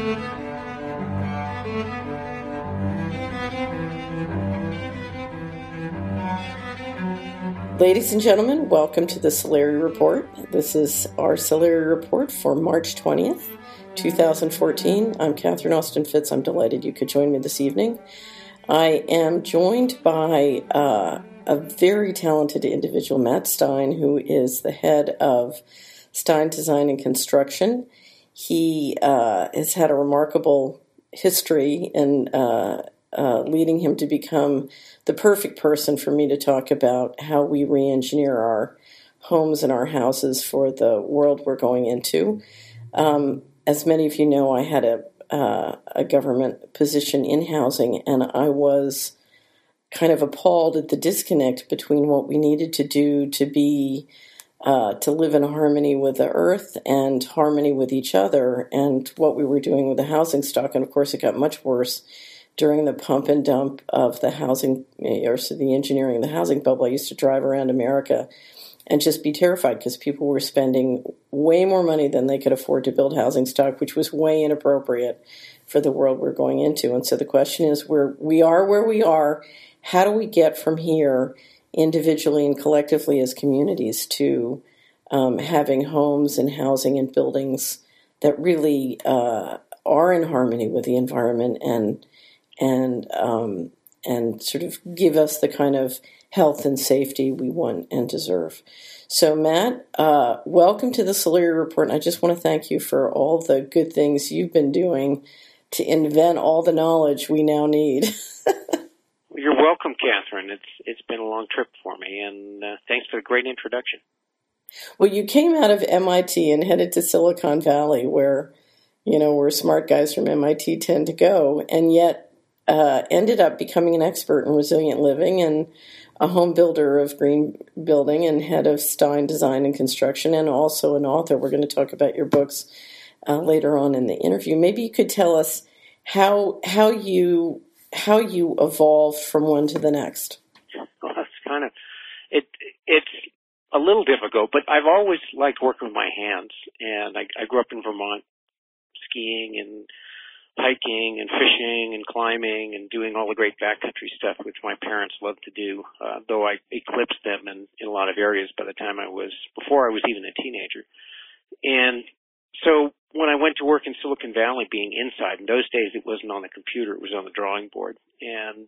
Ladies and gentlemen, welcome to the Solari Report. This is our Solari Report for March 20th, 2014. I'm Catherine Austin Fitz. I'm delighted you could join me this evening. I am joined by a very talented individual, Matt Stein, who is the head of Stein Design and Construction. He has had a remarkable history in leading him to become the perfect person for me to talk about how we re-engineer our homes and our houses for the world we're going into. As many of you know, I had a government position in housing, and I was kind of appalled at the disconnect between what we needed to do to be to live in harmony with the earth and harmony with each other, and what we were doing with the housing stock. And of course, it got much worse during the pump and dump of the housing, or so the engineering of the housing bubble. I used to drive around America and just be terrified because people were spending way more money than they could afford to build housing stock, which was way inappropriate for the world we're going into. And so the question is, we are where we are. How do we get from here individually and collectively as communities to having homes and housing and buildings that really are in harmony with the environment and sort of give us the kind of health and safety we want and deserve. So, Matt, welcome to the Solari Report, and I just want to thank you for all the good things you've been doing to invent all the knowledge we now need. You're welcome, Catherine. It's been a long trip for me, and thanks for the great introduction. Well, you came out of MIT and headed to Silicon Valley, where smart guys from MIT tend to go, and yet ended up becoming an expert in resilient living and a home builder of green building and head of Stein Design and Construction, and also an author. We're going to talk about your books later on in the interview. Maybe you could tell us how you evolved from one to the next. Well, that's kind of it's a little difficult, but I've always liked working with my hands, and I grew up in Vermont, skiing and hiking and fishing and climbing and doing all the great backcountry stuff, which my parents loved to do, though I eclipsed them in a lot of areas by the time before I was even a teenager. And so when I went to work in Silicon Valley, being inside, in those days it wasn't on the computer, it was on the drawing board. And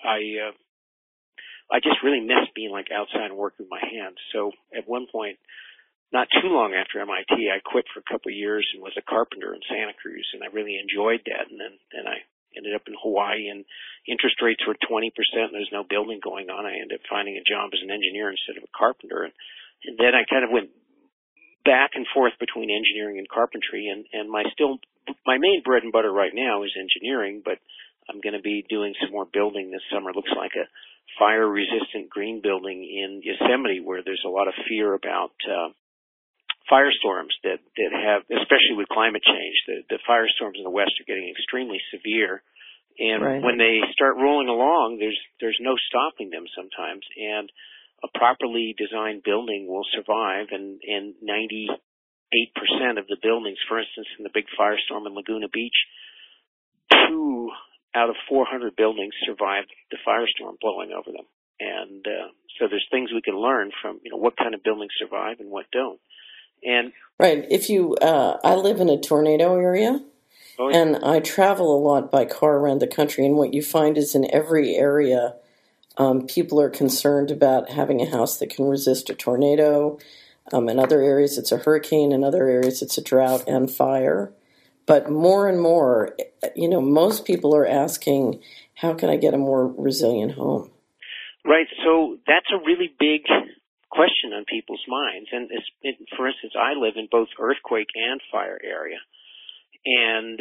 I just really missed being like outside and working with my hands. So at one point, not too long after MIT, I quit for a couple of years and was a carpenter in Santa Cruz, and I really enjoyed that. And then I ended up in Hawaii, and interest rates were 20%, and there's no building going on. I ended up finding a job as an engineer instead of a carpenter. And then I kind of went back and forth between engineering and carpentry, and my main bread and butter right now is engineering, but I'm going to be doing some more building this summer. It looks like a fire-resistant green building in Yosemite, where there's a lot of fear about firestorms that have, especially with climate change, the firestorms in the West are getting extremely severe. And right. When they start rolling along, there's no stopping them sometimes. And a properly designed building will survive, and 98% of the buildings, for instance, in the big firestorm in Laguna Beach, 2 out of 400 buildings survived the firestorm blowing over them. And so there's things we can learn from, what kind of buildings survive and what don't. And right. If you, I live in a tornado area, and I travel a lot by car around the country, and what you find is in every area, people are concerned about having a house that can resist a tornado. In other areas, it's a hurricane. In other areas, it's a drought and fire. But more and more, most people are asking, how can I get a more resilient home? Right. So that's a really big question on people's minds. And for instance, I live in both earthquake and fire area. And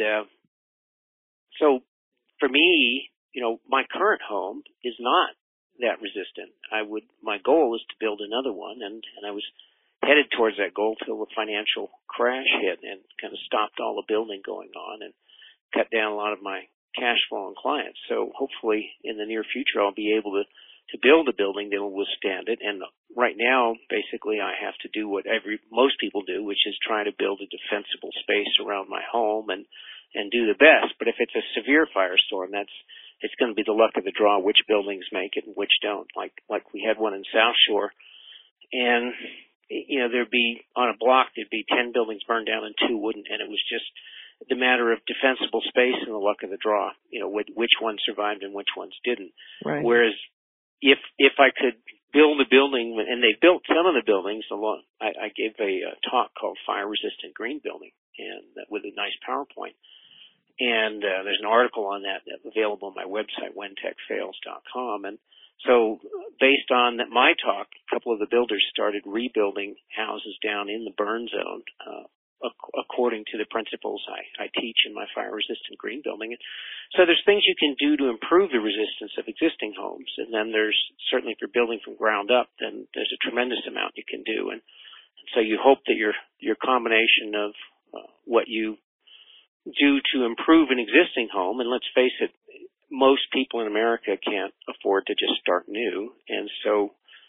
so for me, my current home is not that resistant. My goal is to build another one, and I was headed towards that goal till the financial crash hit and kind of stopped all the building going on and cut down a lot of my cash flow and clients. So hopefully in the near future I'll be able to build a building that will withstand it. And right now, basically, I have to do what most people do, which is try to build a defensible space around my home and and do the best. But if it's a severe firestorm, it's going to be the luck of the draw which buildings make it and which don't. Like we had one in South Shore, and there'd be on a block there'd be 10 buildings burned down and 2 wouldn't, and it was just the matter of defensible space and the luck of the draw. Which ones survived and which ones didn't. Right. Whereas if I could build a building, and they built some of the buildings along. I gave a talk called Fire Resistant Green Building, and with a nice PowerPoint. And there's an article on that available on my website, whentechfails.com. And so based on my talk, a couple of the builders started rebuilding houses down in the burn zone according to the principles I teach in my fire-resistant green building. So there's things you can do to improve the resistance of existing homes. And then there's, certainly if you're building from ground up, then there's a tremendous amount you can do. And so you hope that your combination of what you do to improve an existing home, and let's face it, most people in America can't afford to just start new. And so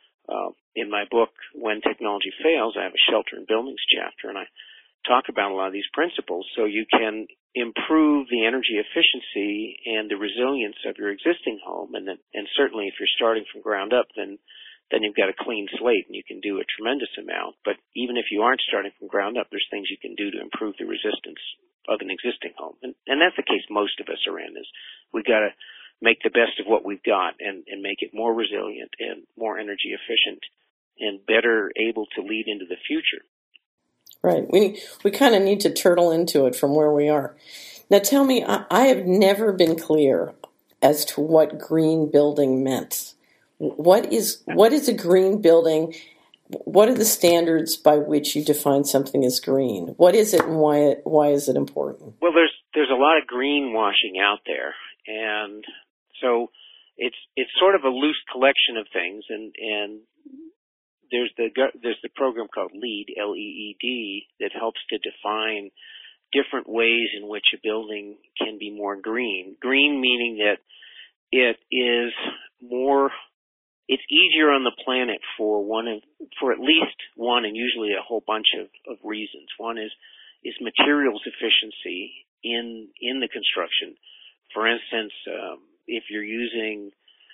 in my book, When Technology Fails, I have a shelter and buildings chapter, and I talk about a lot of these principles so you can improve the energy efficiency and the resilience of your existing home. And certainly if you're starting from ground up, then you've got a clean slate and you can do a tremendous amount. But even if you aren't starting from ground up, there's things you can do to improve the resistance of an existing home. And that's the case most of us are in, is we got to make the best of what we've got and make it more resilient and more energy efficient and better able to lead into the future. Right. We kind of need to turtle into it from where we are. Now tell me, I have never been clear as to what green building meant. What is a green building? What are the standards by which you define something as green? What is it and why is it important? Well, there's a lot of greenwashing out there, and so it's sort of a loose collection of things, and there's the program called LEED, LEED, that helps to define different ways in which a building can be more green. Green meaning that it is more, it's easier on the planet for at least one, and usually a whole bunch of reasons. One is materials efficiency in the construction. For instance, if you're using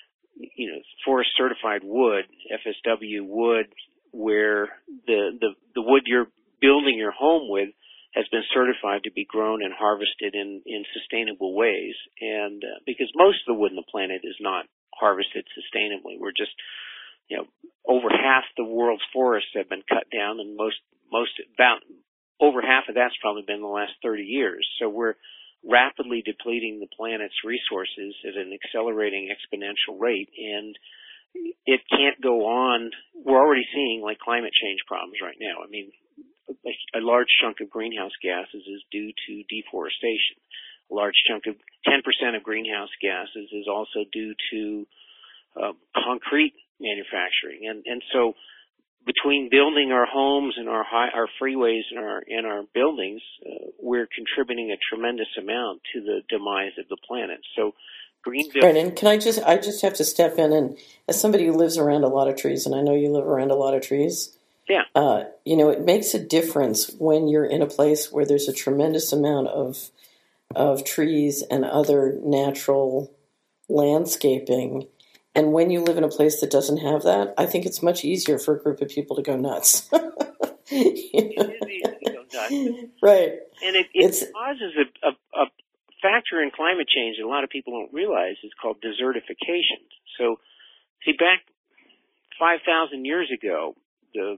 forest certified wood, FSW wood, where the wood you're building your home with has been certified to be grown and harvested in sustainable ways. And because most of the wood on the planet is not harvested sustainably. We're just, over half the world's forests have been cut down, and about over half of that's probably been in the last 30 years. So we're rapidly depleting the planet's resources at an accelerating exponential rate, and it can't go on. We're already seeing climate change problems right now. I mean, a large chunk of greenhouse gases is due to deforestation. A large chunk of 10% of greenhouse gases is also due to concrete manufacturing, and so between building our homes and our freeways and our buildings, we're contributing a tremendous amount to the demise of the planet. So, green building. Right, and can I just have to step in, and as somebody who lives around a lot of trees, and I know you live around a lot of trees. Yeah. It makes a difference when you're in a place where there's a tremendous amount of trees and other natural landscaping. And when you live in a place that doesn't have that, I think it's much easier for a group of people to go nuts. It is easy to go nuts. Right. And it causes a factor in climate change that a lot of people don't realize is called desertification. So, see, back 5,000 years ago, the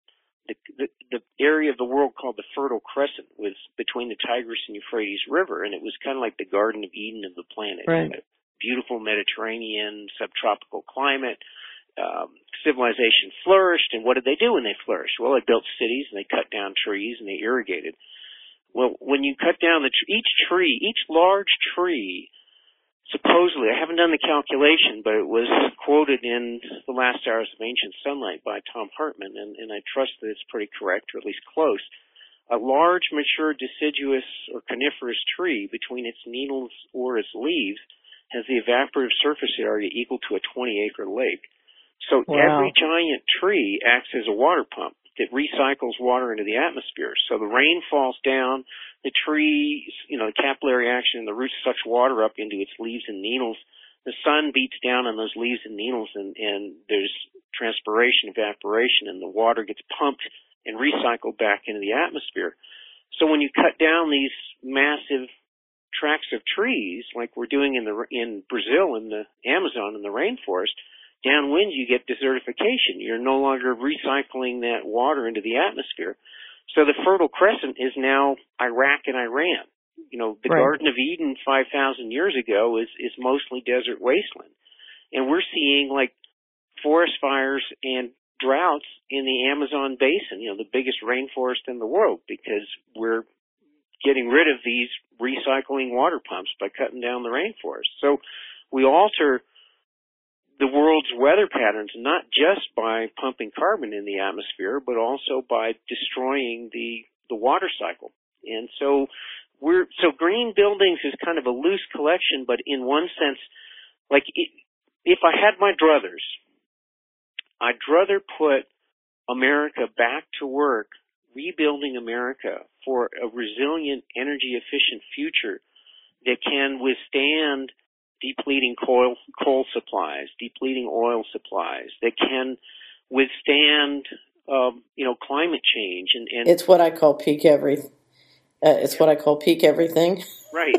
area of the world called the Fertile Crescent was between the Tigris and Euphrates River, and it was kind of like the Garden of Eden of the planet. Right. Beautiful Mediterranean subtropical climate. Civilization flourished, and what did they do when they flourished? Well, they built cities, and they cut down trees, and they irrigated. Well, when you cut down each large tree, supposedly, I haven't done the calculation, but it was quoted in The Last Hours of Ancient Sunlight by Tom Hartman, and I trust that it's pretty correct, or at least close. A large, mature, deciduous, or coniferous tree, between its needles or its leaves, has the evaporative surface area equal to a 20-acre lake. So Wow. Every giant tree acts as a water pump. that recycles water into the atmosphere. So the rain falls down, the trees, the capillary action in the roots sucks water up into its leaves and needles. The sun beats down on those leaves and needles, and there's transpiration, evaporation, and the water gets pumped and recycled back into the atmosphere. So when you cut down these massive tracts of trees, like we're doing in Brazil, in the Amazon, in the rainforest, downwind you get desertification. You're no longer recycling that water into the atmosphere. So the Fertile Crescent is now Iraq and Iran. The Right. Garden of Eden 5,000 years ago is mostly desert wasteland. And we're seeing like forest fires and droughts in the Amazon basin, the biggest rainforest in the world, because we're getting rid of these recycling water pumps by cutting down the rainforest. So we alter the world's weather patterns not just by pumping carbon in the atmosphere, but also by destroying the water cycle. And so green buildings is kind of a loose collection, but in one sense, like if I had my druthers, I'd rather put America back to work rebuilding America for a resilient, energy-efficient future that can withstand depleting coal supplies, depleting oil supplies, that can withstand, climate change. And It's what I call peak everything. What I call peak everything. Right.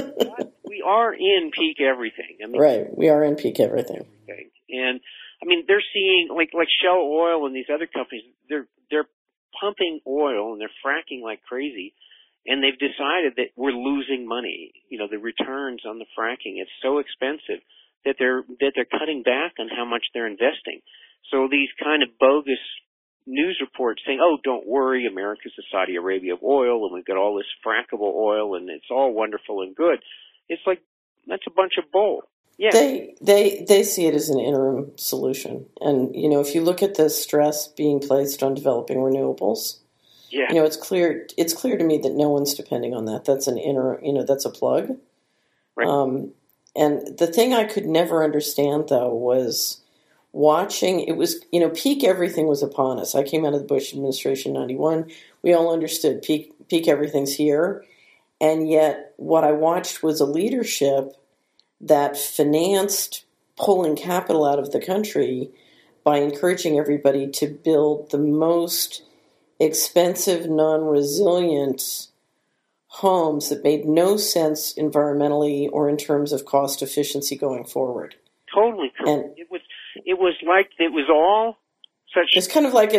We are in peak everything. Right. We are in peak everything. And they're seeing like Shell Oil and these other companies. They're pumping oil and they're fracking like crazy, and they've decided that we're losing money. The returns on the fracking, it's so expensive that they're cutting back on how much they're investing. So these kind of bogus news reports saying, "Oh, don't worry, America's the Saudi Arabia of oil, and we've got all this frackable oil, and it's all wonderful and good." It's like that's a bunch of bull. Yeah, they see it as an interim solution, and if you look at the stress being placed on developing renewables, yeah, it's clear to me that no one's depending on that. That's an interim, that's a plug. right. And the thing I could never understand though was watching. It was peak everything was upon us. I came out of the Bush administration in '91. We all understood peak everything's here, and yet what I watched was a leadership that financed pulling capital out of the country by encouraging everybody to build the most expensive, non-resilient homes that made no sense environmentally or in terms of cost efficiency going forward. Totally correct. And it was like it was all such. It's kind of like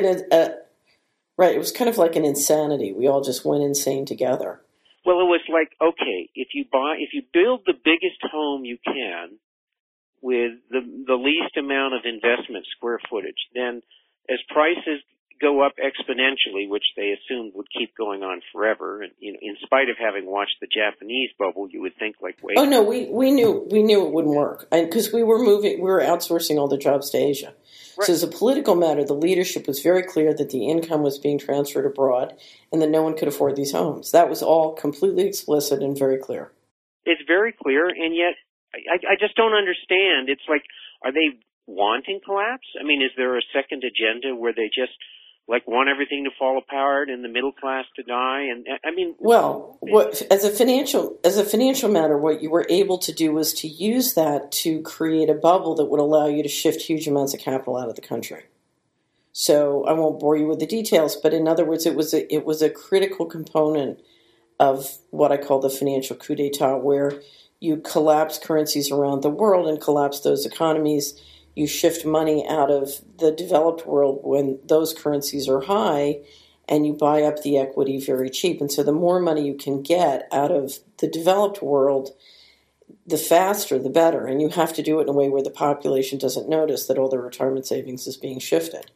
right. It was kind of like an insanity. We all just went insane together. Well, it was like, okay, if you build the biggest home you can with the least amount of investment square footage, then as prices go up exponentially, which they assumed would keep going on forever, and in spite of having watched the Japanese bubble, you would think like, wait. Oh no, we knew it wouldn't work, because we were outsourcing all the jobs to Asia. Right. So as a political matter, the leadership was very clear that the income was being transferred abroad and that no one could afford these homes. That was all completely explicit and very clear. It's very clear, and yet I just don't understand. It's like, are they wanting collapse? Is there a second agenda where they just want everything to fall apart and the middle class to die? And well, as a financial matter, what you were able to do was to use that to create a bubble that would allow you to shift huge amounts of capital out of the country. So I won't bore you with the details, but in other words, it was a critical component of what I call the financial coup d'état, where you collapse currencies around the world and collapse those economies. You shift money out of the developed world when those currencies are high, and you buy up the equity very cheap. And so the more money you can get out of the developed world, the faster, the better. And you have to do it in a way where the population doesn't notice that all their retirement savings is being shifted.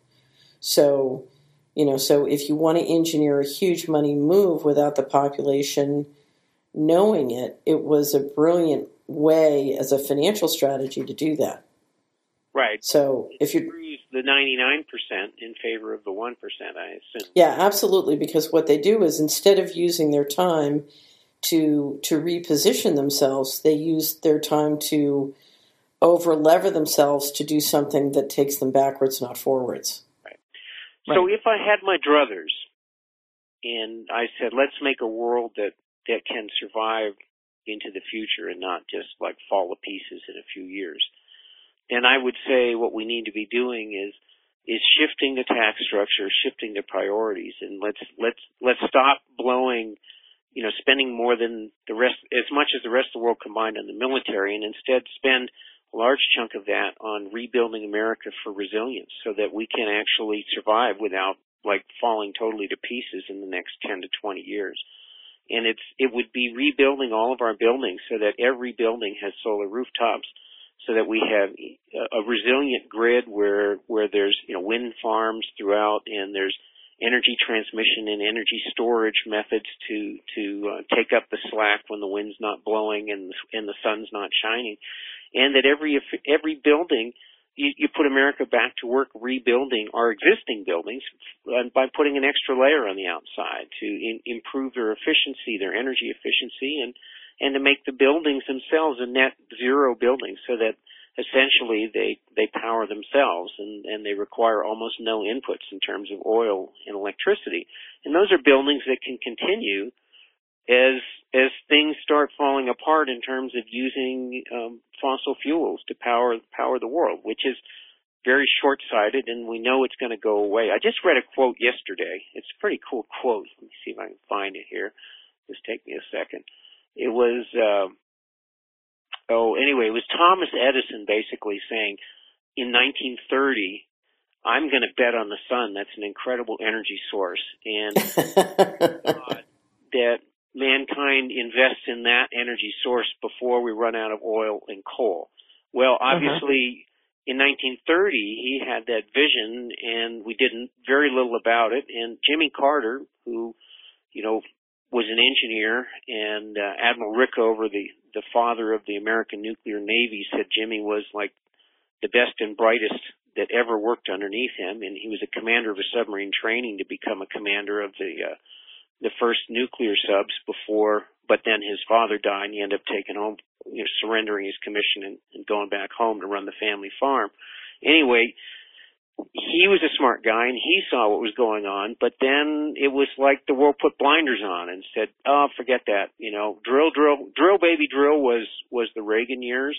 So, so if you want to engineer a huge money move without the population knowing it, it was a brilliant way as a financial strategy to do that. Right. So if you the 99% in favor of the 1%, I assume. Yeah, absolutely. Because what they do is, instead of using their time to reposition themselves, they use their time to over-lever themselves to do something that takes them backwards, not forwards. Right. Right. So if I had my druthers and I said, let's make a world that can survive into the future and not just like fall to pieces in a few years, then I would say what we need to be doing is shifting the tax structure, shifting the priorities, and let's stop blowing, spending more than the rest, as much as the rest of the world combined on the military, and instead spend a large chunk of that on rebuilding America for resilience so that we can actually survive without like falling totally to pieces in the next 10 to 20 years. And it would be rebuilding all of our buildings so that every building has solar rooftops, so that we have a resilient grid where there's wind farms throughout, and there's energy transmission and energy storage methods to take up the slack when the wind's not blowing and the sun's not shining, and that every building you put America back to work rebuilding our existing buildings by putting an extra layer on the outside to improve their efficiency, their energy efficiency, and to make the buildings themselves a net zero building so that essentially they power themselves and they require almost no inputs in terms of oil and electricity. And those are buildings that can continue as things start falling apart in terms of using fossil fuels to power the world, which is very short-sighted, and we know it's going to go away. I just read a quote yesterday. It's a pretty cool quote. Let me see if I can find it here. Just take me a second. It was, it was Thomas Edison basically saying, in 1930, I'm going to bet on the sun. That's an incredible energy source. And that mankind invests in that energy source before we run out of oil and coal. Well, obviously, in 1930, he had that vision, and we did very little about it. And Jimmy Carter, who, was an engineer, and Admiral Rickover, the father of the American nuclear navy, said Jimmy was like the best and brightest that ever worked underneath him, and he was a commander of a submarine training to become a commander of the first nuclear subs but then his father died, and he ended up taking home, surrendering his commission and going back home to run the family farm. Anyway, he was a smart guy, and he saw what was going on, but then it was like the world put blinders on and said, oh, forget that. Drill, baby, drill was the Reagan years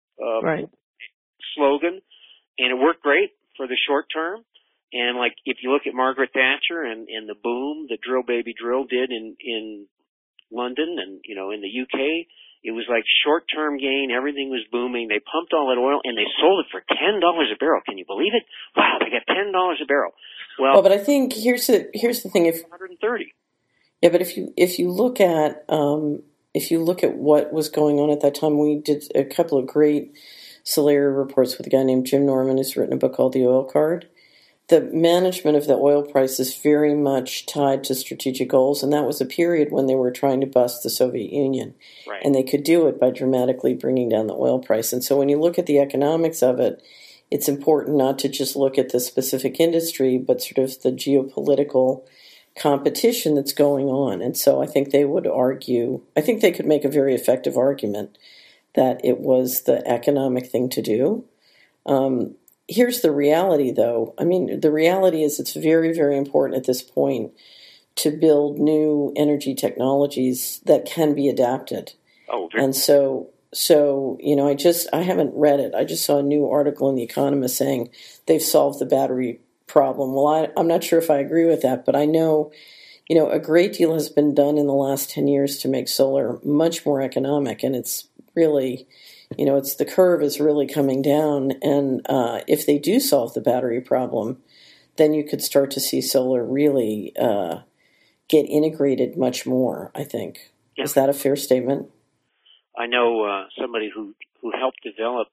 slogan, and it worked great for the short term. And like, if you look at Margaret Thatcher and the boom that Drill Baby Drill did in London and, in the UK, it was like short-term gain. Everything was booming. They pumped all that oil and they sold it for $10 a barrel. Can you believe it? Wow, they got $10 a barrel. Well, but I think here's the thing. If 130. Yeah, but if you look at what was going on at that time, we did a couple of great Solari reports with a guy named Jim Norman, who's written a book called The Oil Card. The management of the oil price is very much tied to strategic goals, and that was a period when they were trying to bust the Soviet Union. Right. And they could do it by dramatically bringing down the oil price. And so when you look at the economics of it, it's important not to just look at the specific industry, but sort of the geopolitical competition that's going on. And so I think they could make a very effective argument that it was the economic thing to do. Here's the reality, though. I mean, the reality is it's very, very important at this point to build new energy technologies that can be adapted. Oh, and so I haven't read it. I just saw a new article in The Economist saying they've solved the battery problem. Well, I'm not sure if I agree with that, but I know, a great deal has been done in the last 10 years to make solar much more economic, and it's really... the curve is really coming down, and if they do solve the battery problem, then you could start to see solar really get integrated much more, I think. Yeah. Is that a fair statement? I know somebody who helped develop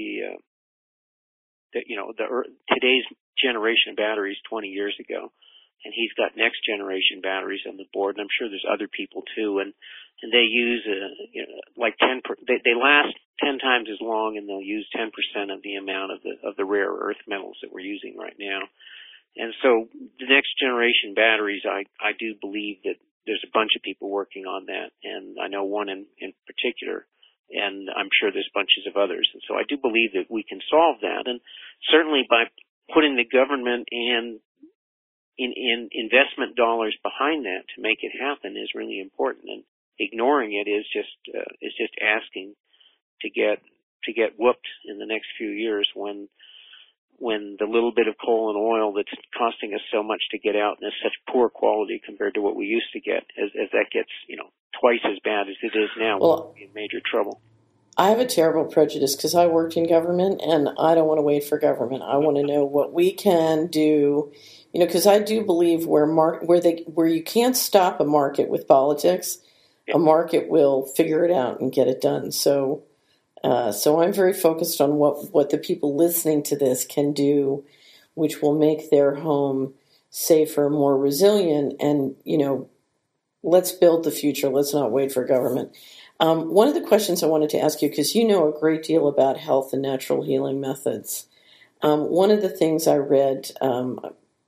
today's generation of batteries 20 years ago, and he's got next generation batteries on the board, and I'm sure there's other people too, and they use like 10. They last 10 times as long, and they'll use 10% of the amount of the rare earth metals that we're using right now. And so the next generation batteries, I do believe that there's a bunch of people working on that, and I know one in particular, and I'm sure there's bunches of others. And so I do believe that we can solve that, and certainly by putting the government and in investment dollars behind that to make it happen is really important. And ignoring it is just asking to get whooped in the next few years when the little bit of coal and oil that's costing us so much to get out and is such poor quality compared to what we used to get, as that gets, twice as bad as it is now, we'll be in major trouble. I have a terrible prejudice because I worked in government, and I don't want to wait for government. I want to know what we can do, because I do believe where you can't stop a market with politics, a market will figure it out and get it done. So I'm very focused on what the people listening to this can do, which will make their home safer, more resilient, and, let's build the future. Let's not wait for government. One of the questions I wanted to ask you, because you know a great deal about health and natural healing methods, one of the things I read, I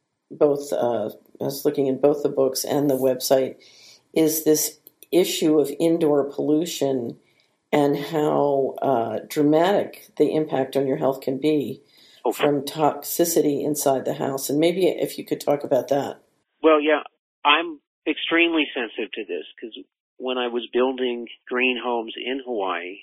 was looking in both the books and the website, is this issue of indoor pollution and how dramatic the impact on your health can be from toxicity inside the house. And maybe if you could talk about that. Well, yeah, I'm extremely sensitive to this because when I was building green homes in Hawaii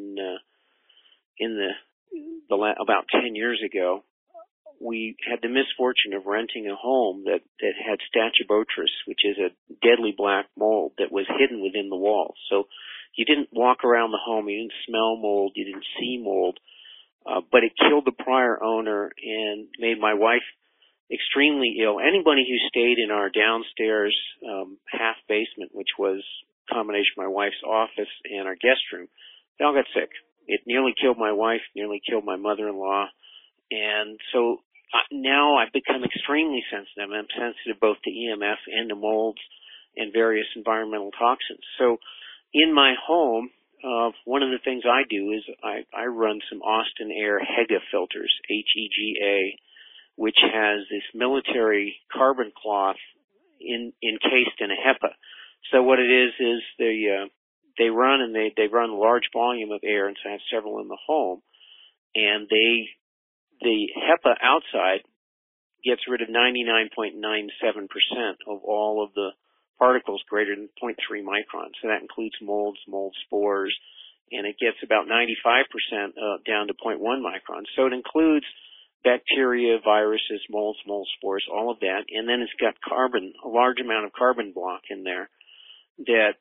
about 10 years ago, we had the misfortune of renting a home that had Stachybotrys, which is a deadly black mold that was hidden within the walls. So you didn't walk around the home, you didn't smell mold, you didn't see mold, but it killed the prior owner and made my wife extremely ill. Anybody who stayed in our downstairs half basement, which was a combination of my wife's office and our guest room, they all got sick. It nearly killed my wife, nearly killed my mother-in-law. And so now I've become extremely sensitive. I'm sensitive both to EMF and to molds and various environmental toxins. So in my home, one of the things I do is I run some Austin Air HEGA filters, HEGA, which has this military carbon cloth encased in a HEPA. So what it is they run a large volume of air, and so I have several in the home, and the HEPA outside gets rid of 99.97% of all of the particles greater than 0.3 microns. So that includes molds, mold spores, and it gets about 95% down to 0.1 microns. So it includes bacteria, viruses, molds, mold spores, all of that. And then it's got carbon, a large amount of carbon block in there that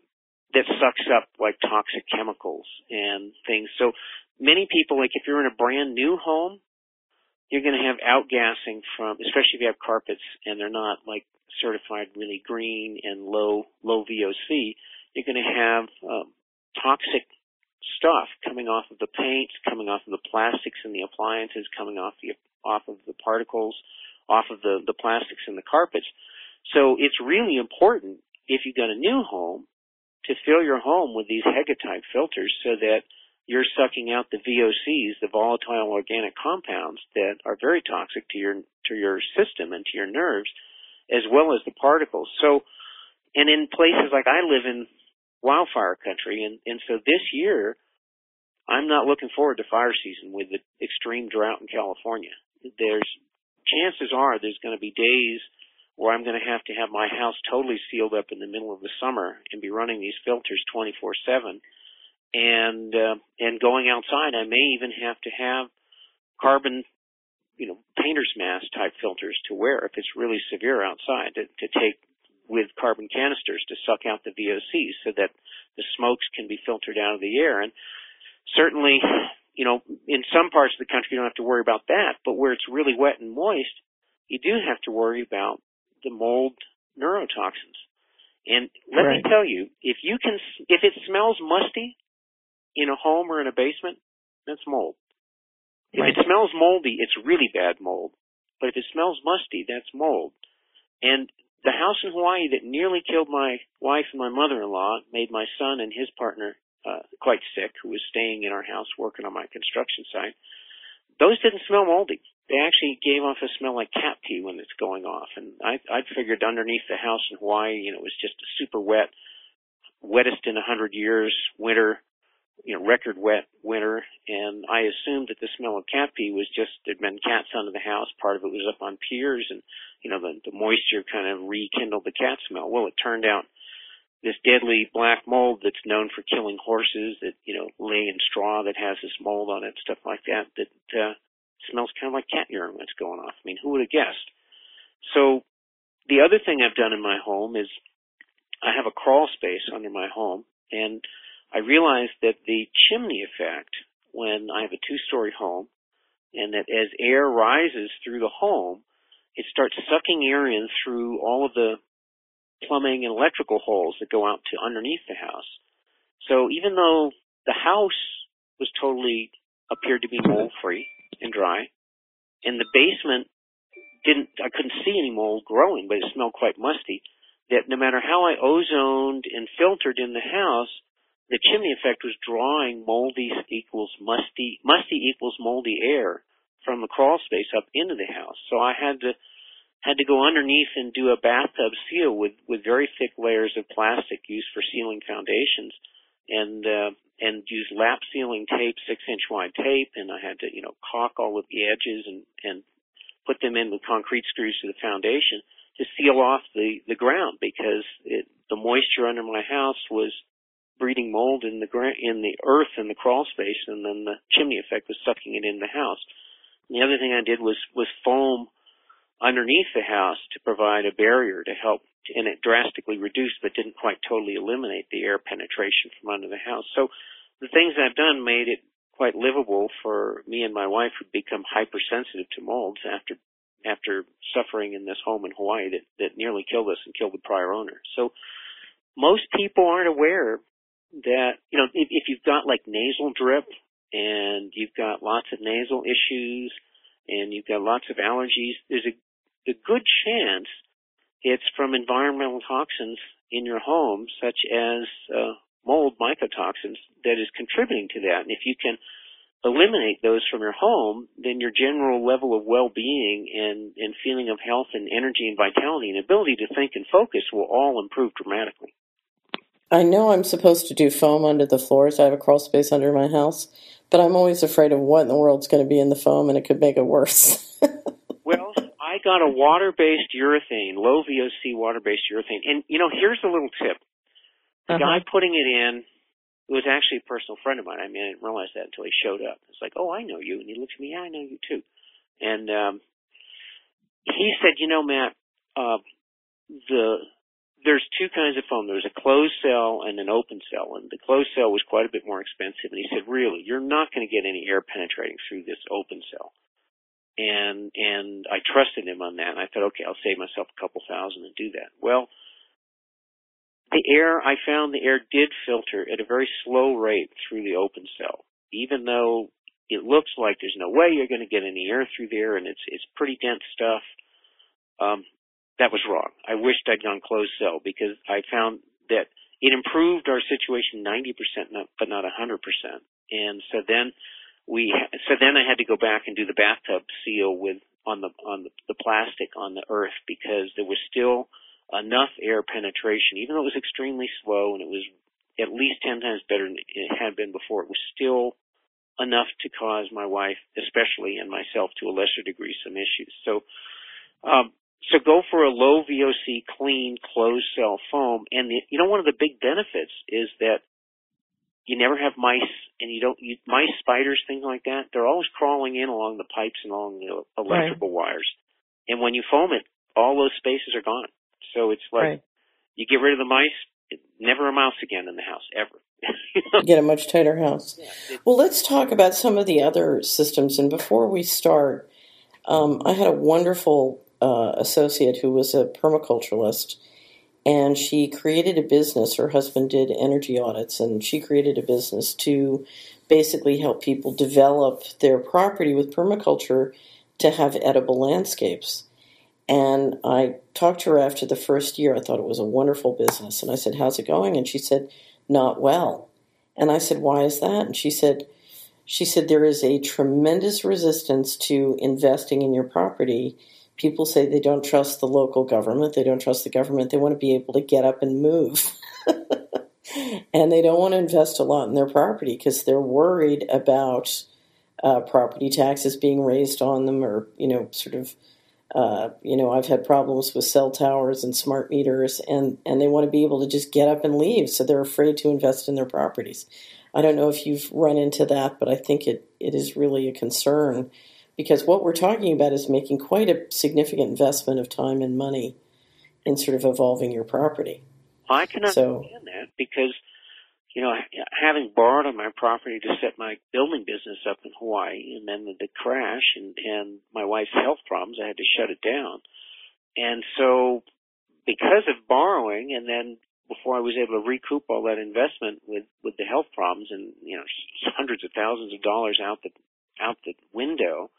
sucks up like toxic chemicals and things. So many people, like if you're in a brand new home, you're going to have outgassing from, especially if you have carpets and they're not like certified really green and low VOC, you're going to have toxic stuff coming off of the paints, coming off of the plastics in the appliances, coming off of the particles, off of the plastics in the carpets. So it's really important if you've got a new home to fill your home with these HEGA-type filters so that you're sucking out the VOCs, the volatile organic compounds that are very toxic to your system and to your nerves, as well as the particles. So, and in places like I live in wildfire country, and so this year, I'm not looking forward to fire season with the extreme drought in California. Chances are there's going to be days where I'm going to have my house totally sealed up in the middle of the summer and be running these filters 24/7. And going outside, I may even have to have carbon, painter's mask type filters to wear if it's really severe outside to take with carbon canisters to suck out the VOCs so that the smokes can be filtered out of the air. And certainly, in some parts of the country you don't have to worry about that, but where it's really wet and moist, you do have to worry about the mold neurotoxins. And let me tell you, if it smells musty in a home or in a basement, that's mold. If it smells moldy, it's really bad mold. But if it smells musty, that's mold. And the house in Hawaii that nearly killed my wife and my mother-in-law made my son and his partner quite sick, who was staying in our house working on my construction site. Those didn't smell moldy. They actually gave off a smell like cat pee when it's going off. And I'd figured underneath the house in Hawaii, it was just a super wettest in 100 years winter record wet winter, and I assumed that the smell of cat pee was just there'd been cats under the house. Part of it was up on piers, and the moisture kind of rekindled the cat smell. Well, it turned out this deadly black mold that's known for killing horses that lay in straw that has this mold on it, stuff like that smells kind of like cat urine when it's going off. I mean, who would have guessed? So the other thing I've done in my home is I have a crawl space under my home, and I realized that the chimney effect, when I have a two-story home, and that as air rises through the home, it starts sucking air in through all of the plumbing and electrical holes that go out to underneath the house. So even though the house was totally appeared to be mold-free and dry, and the basement I couldn't see any mold growing, but it smelled quite musty, that no matter how I ozoned and filtered in the house, the chimney effect was drawing musty equals moldy air from the crawl space up into the house. So I had to go underneath and do a bathtub seal with very thick layers of plastic used for sealing foundations, and use lap sealing tape, 6-inch wide tape, and I had to caulk all of the edges and put them in with concrete screws to the foundation to seal off the ground, because the moisture under my house was breeding mold in the earth in the crawl space, and then the chimney effect was sucking it in the house. And the other thing I did was foam underneath the house to provide a barrier to help, and it drastically reduced but didn't quite totally eliminate the air penetration from under the house. So the things I've done made it quite livable for me and my wife, who become hypersensitive to molds after suffering in this home in Hawaii that nearly killed us and killed the prior owner. So most people aren't aware that, if you've got like nasal drip and you've got lots of nasal issues and you've got lots of allergies, there's a good chance it's from environmental toxins in your home, such as mold mycotoxins, that is contributing to that. And if you can eliminate those from your home, then your general level of well-being and feeling of health and energy and vitality and ability to think and focus will all improve dramatically. I know I'm supposed to do foam under the floors. I have a crawl space under my house, but I'm always afraid of what in the world's going to be in the foam, and it could make it worse. Well, I got a water-based urethane, low VOC water-based urethane. And, here's a little tip. The guy putting it in was actually a personal friend of mine. I didn't realize that until he showed up. It's like, oh, I know you. And he looked at me, yeah, I know you too. And he said, Matt, there's two kinds of foam. There's a closed cell and an open cell. And the closed cell was quite a bit more expensive. And he said, really, you're not going to get any air penetrating through this open cell. And I trusted him on that. And I thought, okay, I'll save myself a couple $1,000 and do that. Well, I found the air did filter at a very slow rate through the open cell, even though it looks like there's no way you're going to get any air through there, and it's pretty dense stuff. That was wrong. I wished I'd gone closed cell, because I found that it improved our situation 90%, but not 100%. And so then I had to go back and do the bathtub seal on the plastic on the earth, because there was still enough air penetration, even though it was extremely slow and it was at least 10 times better than it had been before. It was still enough to cause my wife, especially, and myself to a lesser degree, some issues. So go for a low VOC, clean, closed cell foam. And one of the big benefits is that you never have mice, and mice, spiders, things like that. They're always crawling in along the pipes and along the electrical wires. And when you foam it, all those spaces are gone. So it's like you get rid of the mice, never a mouse again in the house, ever. You get a much tighter house. Yeah, well, let's talk about some of the other systems. And before we start, I had a wonderful associate who was a permaculturalist, and she created a business. Her husband did energy audits, and she created a business to basically help people develop their property with permaculture to have edible landscapes. And I talked to her after the first year. I thought it was a wonderful business. And I said, how's it going? And she said, not well. And I said, why is that? And she said, there is a tremendous resistance to investing in your property. People say they don't trust the local government. They don't trust the government. They want to be able to get up and move. And they don't want to invest a lot in their property because they're worried about property taxes being raised on them, or, I've had problems with cell towers and smart meters, and they want to be able to just get up and leave, so they're afraid to invest in their properties. I don't know if you've run into that, but I think it is really a concern, because what we're talking about is making quite a significant investment of time and money in sort of evolving your property. I can understand that, because, having borrowed on my property to set my building business up in Hawaii, and then the crash and my wife's health problems, I had to shut it down. And so because of borrowing, and then before I was able to recoup all that investment with the health problems, and, hundreds of thousands of dollars out the window,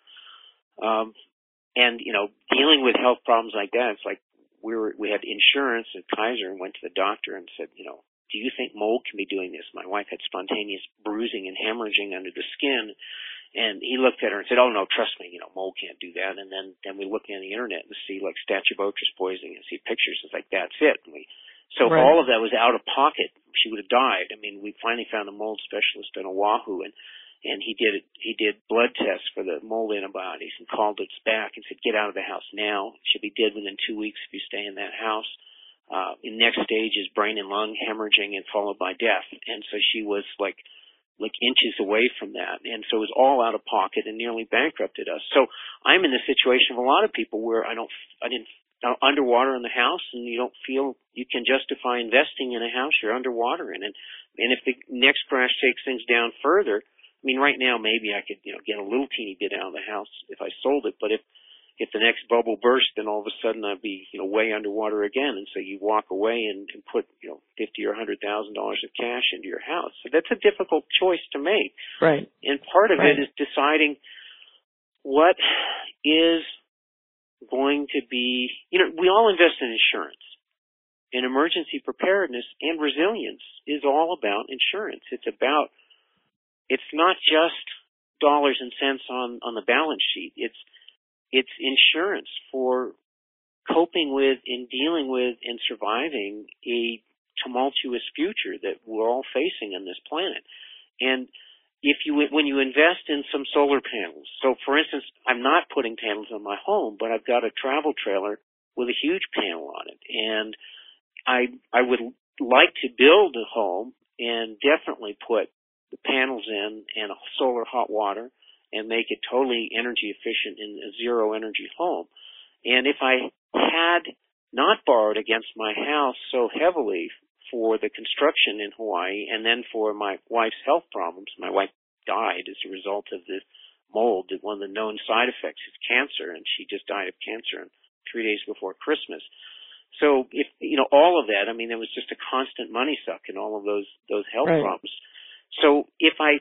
and, dealing with health problems like that, it's like we had insurance at Kaiser and went to the doctor and said, do you think mold can be doing this? My wife had spontaneous bruising and hemorrhaging under the skin. And he looked at her and said, oh, no, trust me, mold can't do that. And then we look on the internet and see, like, stachybotrys poisoning and see pictures. It's like, that's it. So right. All of that was out of pocket. She would have died. I mean, we finally found a mold specialist in Oahu, and he did blood tests for the mold antibodies and called us back and said, get out of the house now. She'll be dead within 2 weeks if you stay in that house. The next stage is brain and lung hemorrhaging and followed by death. And so she was like inches away from that. And so it was all out of pocket and nearly bankrupted us. So I'm in the situation of a lot of people where I didn't underwater in the house, and you don't feel you can justify investing in a house you're underwater in. And if the next crash takes things down further, I mean, right now maybe I could, get a little teeny bit out of the house if I sold it, but if the next bubble burst, then all of a sudden I'd be, way underwater again. And so you walk away and put, $50,000 or $100,000 of cash into your house. So that's a difficult choice to make. Right. And part of it is deciding what is going to be, we all invest in insurance. And emergency preparedness and resilience is all about insurance. It's not just dollars and cents on the balance sheet. It's insurance for coping with and dealing with and surviving a tumultuous future that we're all facing on this planet. And when you invest in some solar panels, so for instance, I'm not putting panels on my home, but I've got a travel trailer with a huge panel on it. And I would like to build a home and definitely put the panels in and a solar hot water and make it totally energy efficient in a zero energy home. And if I had not borrowed against my house so heavily for the construction in Hawaii and then for my wife's health problems, my wife died as a result of the mold. One of the known side effects is cancer, and she just died of cancer 3 days before Christmas. So if, all of that, I mean, there was just a constant money suck in all of those health right. problems. So if I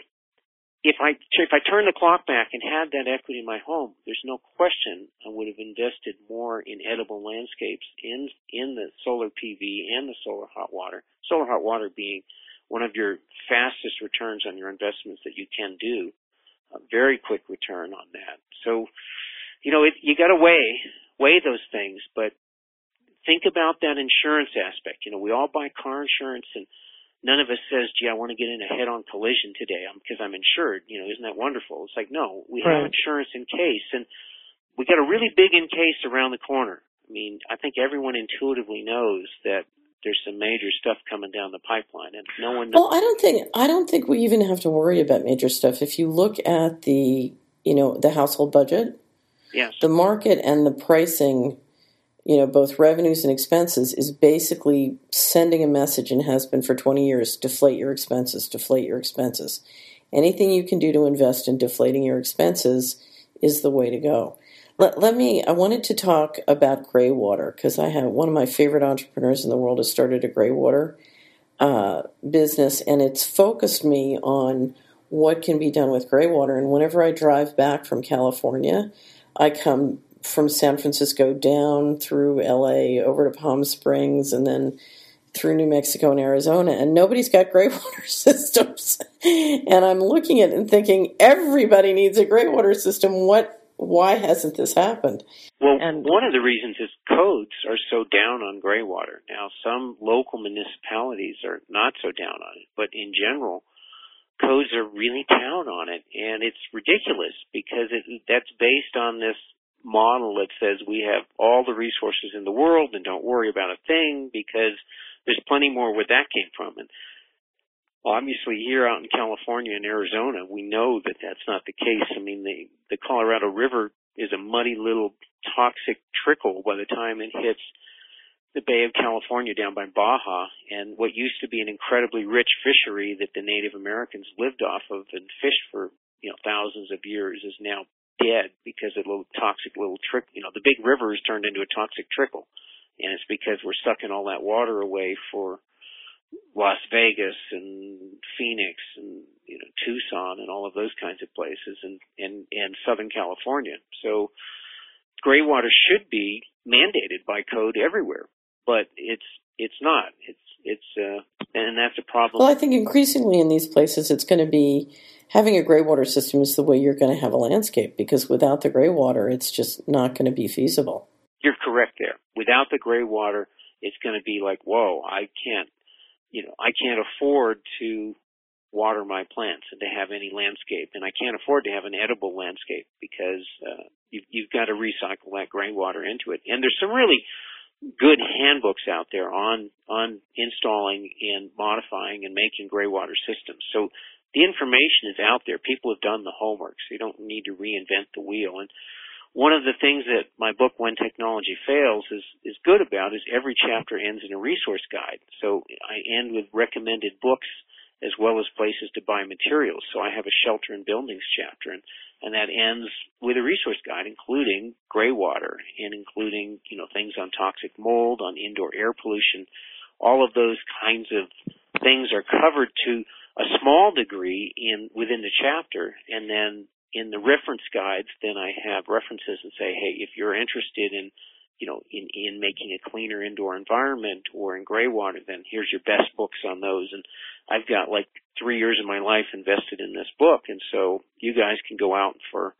turn the clock back and had that equity in my home, there's no question I would have invested more in edible landscapes in the solar PV and the solar hot water. Solar hot water being one of your fastest returns on your investments that you can do. A very quick return on that. So, you got to weigh those things, but think about that insurance aspect. We all buy car insurance, and none of us says, gee, I want to get in a head-on collision today because I'm insured. Isn't that wonderful? It's like, no, we have insurance in case, and we got a really big in case around the corner. I mean, I think everyone intuitively knows that there's some major stuff coming down the pipeline, and no one knows. Well, I don't think we even have to worry about major stuff. If you look at the household budget, yes, the market and the pricing, both revenues and expenses, is basically sending a message, and has been for 20 years, deflate your expenses, deflate your expenses. Anything you can do to invest in deflating your expenses is the way to go. I wanted to talk about gray water, because I have one of my favorite entrepreneurs in the world has started a gray water business, and it's focused me on what can be done with gray water. And whenever I drive back from California, I come from San Francisco down through LA over to Palm Springs and then through New Mexico and Arizona, and nobody's got gray water systems. And I'm looking at it and thinking, everybody needs a gray water system. What why hasn't this happened? Well, one of the reasons is codes are so down on gray water. Now, some local municipalities are not so down on it, but in general, codes are really down on it, and it's ridiculous because that's based on this model that says we have all the resources in the world and don't worry about a thing because there's plenty more where that came from. And obviously here out in California and Arizona, we know that that's not the case. I mean, the Colorado River is a muddy little toxic trickle by the time it hits the Bay of California down by Baja, and what used to be an incredibly rich fishery that the Native Americans lived off of and fished for, thousands of years is now dead because of a little toxic little trickle. The big river has turned into a toxic trickle, and it's because we're sucking all that water away for Las Vegas and Phoenix and Tucson and all of those kinds of places and Southern California. So gray water should be mandated by code everywhere, but it's not. And that's a problem. Well, I think increasingly in these places it's going to be having a gray water system is the way you're going to have a landscape, because without the gray water it's just not going to be feasible. You're correct there. Without the gray water, it's going to be like, whoa, I can't afford to water my plants and to have any landscape, and I can't afford to have an edible landscape because you've got to recycle that gray water into it. And there's some really good handbooks out there on installing and modifying and making gray water systems. So the information is out there. People have done the homework, so you don't need to reinvent the wheel. And one of the things that my book, When Technology Fails, is good about is every chapter ends in a resource guide. So I end with recommended books as well as places to buy materials. So I have a shelter and buildings chapter, and that ends with a resource guide, including gray water and including, things on toxic mold, on indoor air pollution. All of those kinds of things are covered to a small degree within the chapter, and then in the reference guides, then I have references and say, hey, if you're interested in making a cleaner indoor environment or in gray water, then here's your best books on those. And I've got 3 years of my life invested in this book, and so you guys can go out for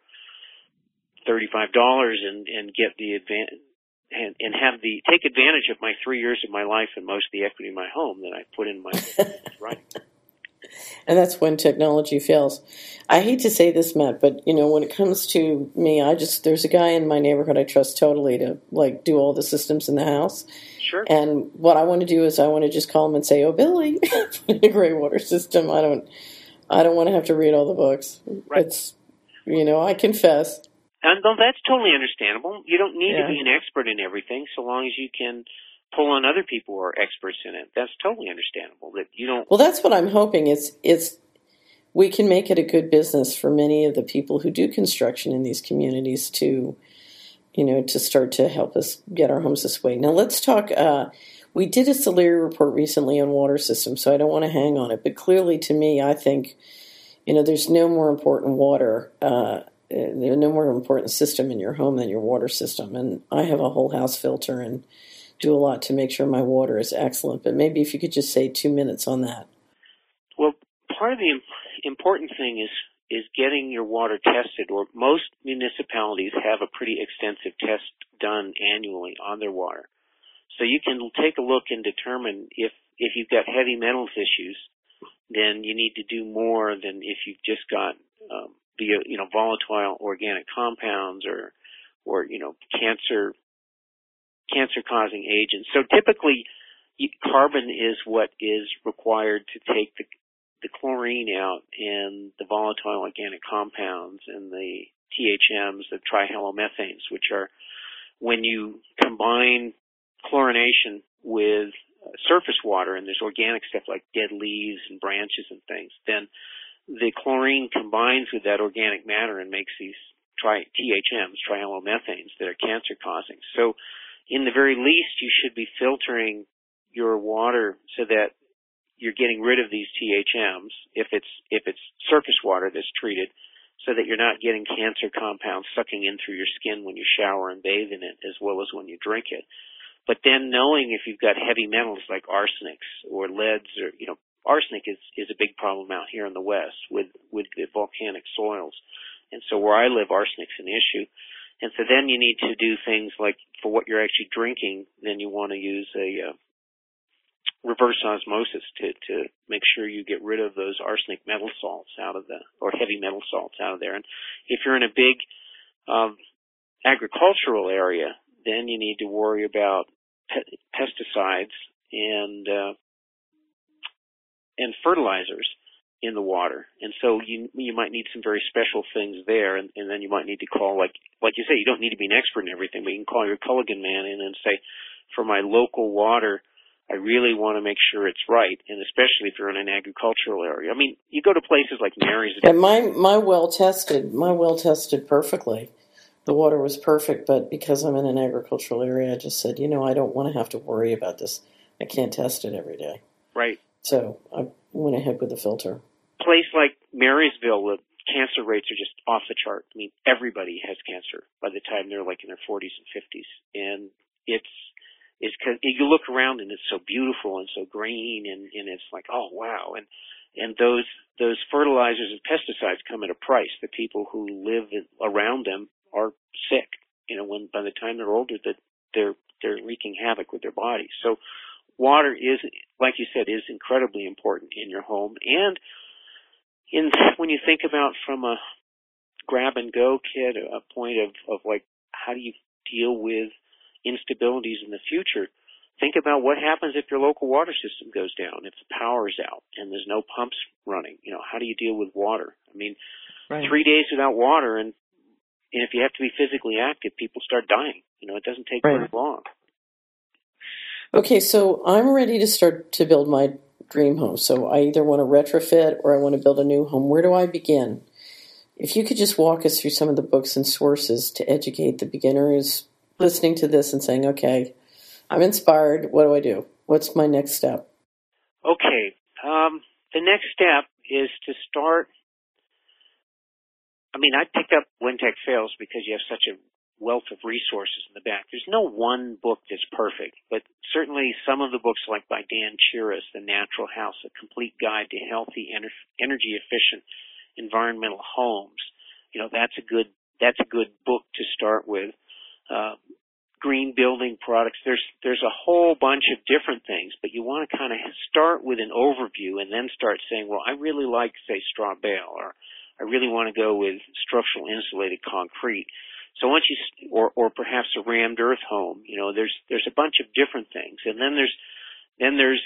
$35 and get the advantage and take advantage of my 3 years of my life and most of the equity in my home that I put in my writing. And that's When Technology Fails. I hate to say this, Matt, but, when it comes to me, there's a guy in my neighborhood I trust totally to, do all the systems in the house. Sure. And what I want to do is I want to just call him and say, oh, Billy, put in a gray water system. I don't want to have to read all the books. Right. It's, I confess. And that's totally understandable. You don't need to be an expert in everything so long as you can pull on other people who are experts in it. That's totally understandable. That you don't. Well, that's what I'm hoping. It's we can make it a good business for many of the people who do construction in these communities to, to start to help us get our homes this way. Now let's talk. We did a Solari report recently on water systems, so I don't want to hang on it. But clearly, to me, I think, there's no more important no more important system in your home than your water system. And I have a whole house filter and do a lot to make sure my water is excellent. But maybe if you could just say 2 minutes on that. Well, part of the important thing is getting your water tested, or most municipalities have a pretty extensive test done annually on their water. So you can take a look and determine if you've got heavy metals issues, then you need to do more than if you've just got volatile organic compounds or cancer-causing agents. So typically, carbon is what is required to take the chlorine out and the volatile organic compounds and the THMs, the trihalomethanes, which are when you combine chlorination with surface water and there's organic stuff like dead leaves and branches and things, then the chlorine combines with that organic matter and makes these THMs, trihalomethanes, that are cancer-causing. So in the very least, you should be filtering your water so that you're getting rid of these THMs if it's surface water that's treated, so that you're not getting cancer compounds sucking in through your skin when you shower and bathe in it, as well as when you drink it. But then knowing if you've got heavy metals like arsenics or leads, or arsenic is a big problem out here in the West with the volcanic soils. And so where I live, arsenic's an issue. And so then you need to do things like for what you're actually drinking, then you want to use a reverse osmosis to make sure you get rid of those arsenic metal salts out of or heavy metal salts out of there. And if you're in a big agricultural area, then you need to worry about pesticides and fertilizers in the water. And so you might need some very special things there, and then you might need to call, like you say, you don't need to be an expert in everything, but you can call your Culligan man in and say, for my local water, I really want to make sure it's right, and especially if you're in an agricultural area. I mean, you go to places like Mary's. And my well tested perfectly. The water was perfect, but because I'm in an agricultural area, I just said, I don't want to have to worry about this. I can't test it every day. Right. So I went ahead with the filter. Place like Marysville, the cancer rates are just off the chart. I mean, everybody has cancer by the time they're like in their 40s and 50s. And it's you look around and it's so beautiful and so green and it's like, oh wow. And those fertilizers and pesticides come at a price. The people who live around them are sick. When by the time they're older, that they're wreaking havoc with their bodies. So water is, like you said, is incredibly important in your home. And when you think about from a grab-and-go kit, a point of like, how do you deal with instabilities in the future, think about what happens if your local water system goes down, if the power's out and there's no pumps running. How do you deal with water? I mean, right. 3 days without water, and if you have to be physically active, people start dying. It doesn't take right. very long. Okay, so I'm ready to start to build my dream home. So I either want to retrofit or I want to build a new home. Where do I begin? If you could just walk us through some of the books and sources to educate the beginner who's listening to this and saying, okay, I'm inspired. What do I do? What's my next step? Okay. The next step is to start. I mean, I picked up Wentech Fails because you have such a wealth of resources in the back. There's no one book that's perfect, but certainly some of the books like by Dan Chiras, The Natural House, A Complete Guide to Healthy, Energy-Efficient Environmental Homes. That's a good book to start with. Green building products. There's a whole bunch of different things, but you want to kind of start with an overview and then start saying, well, I really like, say, straw bale, or I really want to go with structural insulated concrete. So once or perhaps a rammed earth home, there's a bunch of different things. And then there's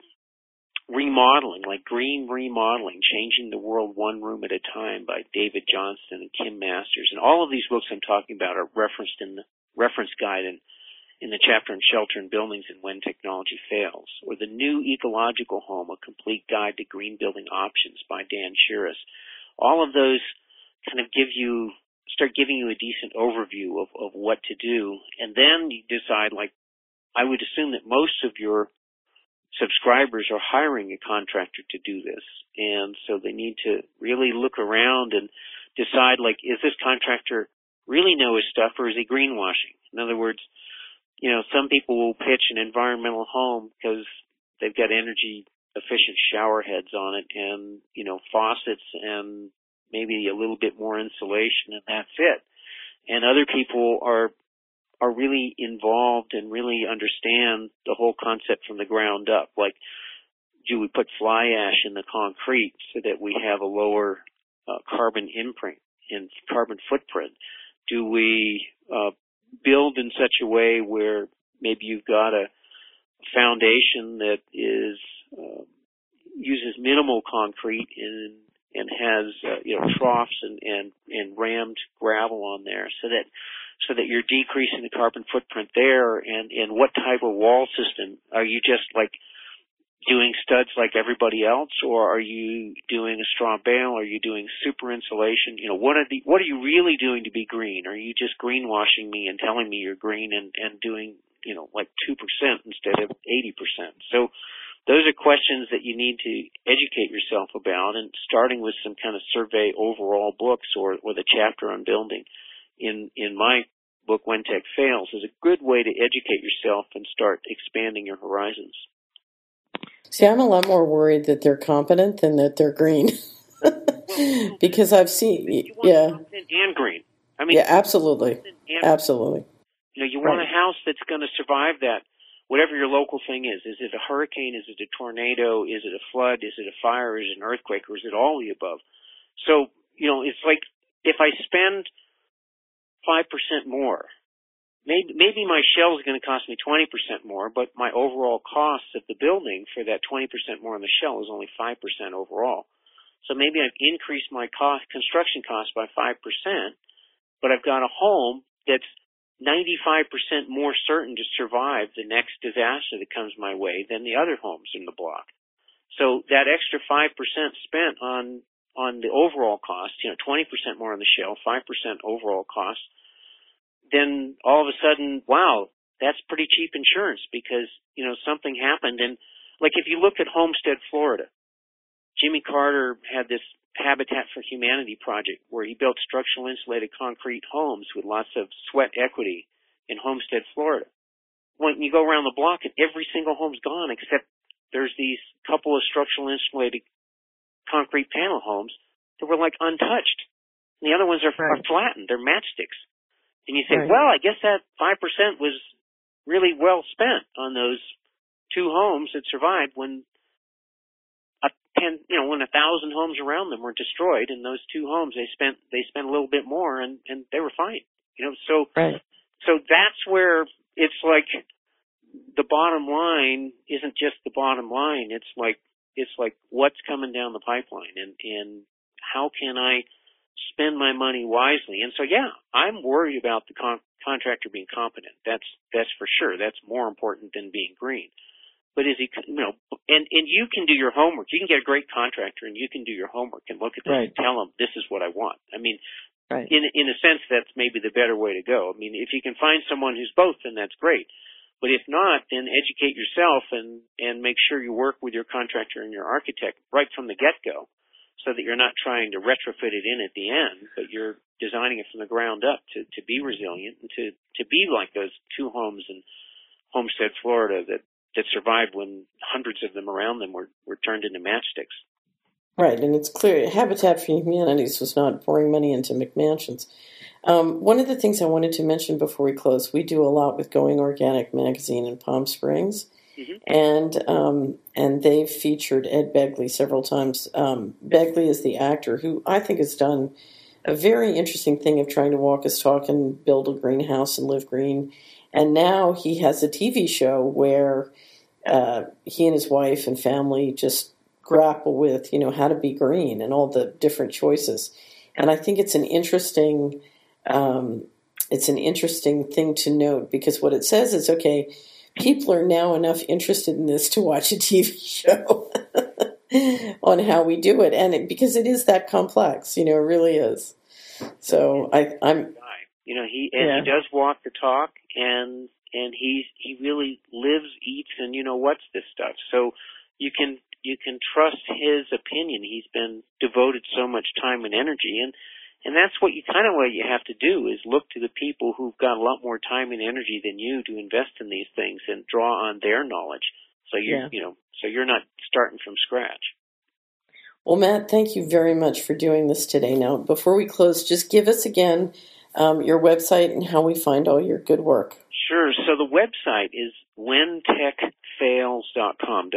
remodeling, like green remodeling, changing the world one room at a time by David Johnston and Kim Masters. And all of these books I'm talking about are referenced in the reference guide in the chapter on shelter and buildings and when technology fails. Or The New Ecological Home, A Complete Guide to Green Building Options by Dan Chiras. All of those kind of start giving you a decent overview of what to do. And then you decide, like, I would assume that most of your subscribers are hiring a contractor to do this. And so they need to really look around and decide, like, is this contractor really know his stuff or is he greenwashing? In other words, some people will pitch an environmental home because they've got energy efficient shower heads on it and, faucets and maybe a little bit more insulation, and that's it. And other people are really involved and really understand the whole concept from the ground up. Like, do we put fly ash in the concrete so that we have a lower carbon imprint and carbon footprint? Do we build in such a way where maybe you've got a foundation that is uses minimal concrete and has troughs and rammed gravel on there, so that you're decreasing the carbon footprint there? And what type of wall system? Are you just like doing studs like everybody else, or are you doing a straw bale? Are you doing super insulation? What are you really doing to be green? Are you just greenwashing me and telling me you're green and doing like 2% instead of 80%? So those are questions that you need to educate yourself about, and starting with some kind of survey overall books or the chapter on building in my book, Wentech Fails, is a good way to educate yourself and start expanding your horizons. See, I'm a lot more worried that they're competent than that they're green. Well, Because I've seen, you want confident and green. I mean, yeah, absolutely, absolutely. You know, you want a house that's going to survive that, whatever your local thing is. Is it a hurricane? Is it a tornado? Is it a flood? Is it a fire? Is it an earthquake? Or is it all the above? So, you know, it's like if I spend 5% more, maybe my shell is going to cost me 20% more, but my overall cost of the building for that 20% more on the shell is only 5% overall. So maybe I've increased my construction cost by 5%, but I've got a home that's 95% more certain to survive the next disaster that comes my way than the other homes in the block. So that extra 5% spent on the overall cost, you know, 20% more on the shell, 5% overall cost, then all of a sudden, wow, that's pretty cheap insurance because, you know, something happened. And like if you look at Homestead, Florida, Jimmy Carter had this Habitat for Humanity project where he built structural insulated concrete homes with lots of sweat equity in Homestead, Florida. When you go around the block and every single home's gone except there's these couple of structural insulated concrete panel homes that were like untouched. And the other ones are flattened. They're matchsticks. And you say, well, I guess that 5% was really well spent on those two homes that survived when when 1,000 homes around them were destroyed, and those two homes they spent a little bit more, and they were fine. You know, so that's where it's like the bottom line isn't just the bottom line. It's like what's coming down the pipeline, and how can I spend my money wisely? And so, yeah, I'm worried about the contractor being competent. That's for sure. That's more important than being green. But is he, you know, and you can do your homework. You can get a great contractor and you can do your homework and look at this and tell them this is what I want. I mean, in a sense, that's maybe the better way to go. I mean, if you can find someone who's both, then that's great. But if not, then educate yourself and make sure you work with your contractor and your architect right from the get-go so that you're not trying to retrofit it in at the end, but you're designing it from the ground up to be resilient and to be like those two homes in Homestead, Florida that survived when hundreds of them around them were turned into matchsticks. Right, and it's clear Habitat for Humanity was not pouring money into McMansions. One of the things I wanted to mention before we close, we do a lot with Going Organic magazine in Palm Springs, and they've featured Ed Begley several times. Begley is the actor who I think has done a very interesting thing of trying to walk his talk and build a greenhouse and live green. And now he has a TV show where he and his wife and family just grapple with, you know, how to be green and all the different choices. And I think it's an interesting thing to note because what it says is, okay, people are now enough interested in this to watch a TV show on how we do it, and because it is that complex, you know, it really is. So I'm. You know, he does walk the talk, and he really lives, eats, and you know what's this stuff. So you can trust his opinion. He's been devoted so much time and energy, and that's what you have to do is look to the people who've got a lot more time and energy than you to invest in these things and draw on their knowledge. So you're not starting from scratch. Well, Matt, thank you very much for doing this today. Now, before we close, just give us again your website and how we find all your good work. Sure. So the website is whentechfails.com,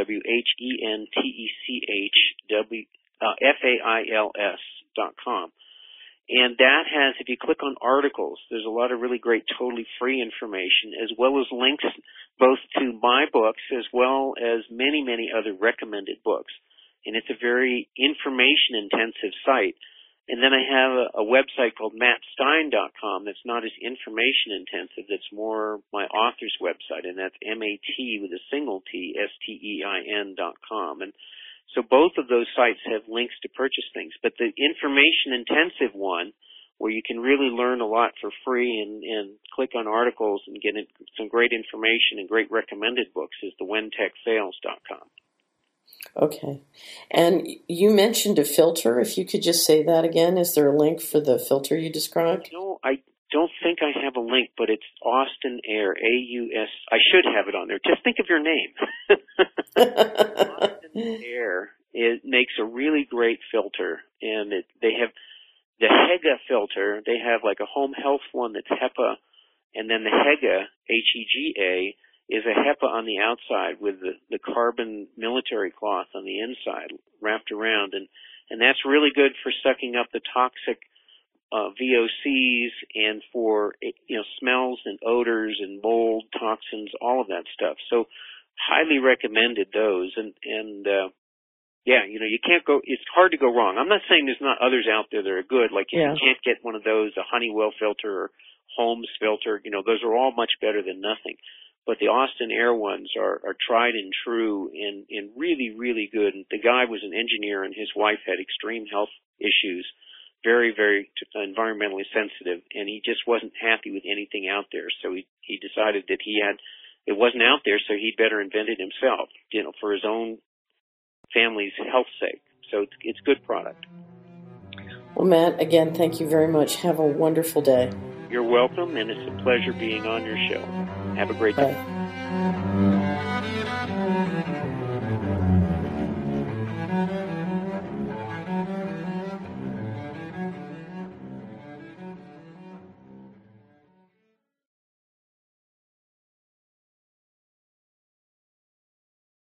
whentechfails.com. And that has, if you click on articles, there's a lot of really great totally free information, as well as links both to my books as well as many, many other recommended books. And it's a very information-intensive site. And then I have a website called mattstein.com that's not as information-intensive. That's more my author's website, and that's MAT with a single T, STEIN.com. And so both of those sites have links to purchase things. But the information-intensive one, where you can really learn a lot for free and click on articles and get some great information and great recommended books, is the whentechfails.com. Okay. And you mentioned a filter. If you could just say that again. Is there a link for the filter you described? No, I don't think I have a link, but it's Austin Air, AUS. I should have it on there. Just think of your name. Austin Air, it makes a really great filter. And they have the HEGA filter. They have like a home health one that's HEPA, and then the HEGA, H-E-G-A, is a HEPA on the outside with the carbon military cloth on the inside wrapped around, and that's really good for sucking up the toxic VOCs and for smells and odors and mold toxins, all of that stuff. So highly recommended those, and you can't go. It's hard to go wrong. I'm not saying there's not others out there that are good. Like if you can't get one of those, a Honeywell filter or Holmes filter, those are all much better than nothing. But the Austin Air ones are tried and true and really, really good. And the guy was an engineer, and his wife had extreme health issues, very, very environmentally sensitive, and he just wasn't happy with anything out there. So he decided that it wasn't out there, so he'd better invent it himself, for his own family's health sake. So it's good product. Well, Matt, again, thank you very much. Have a wonderful day. You're welcome, and it's a pleasure being on your show. Have a great day. Bye.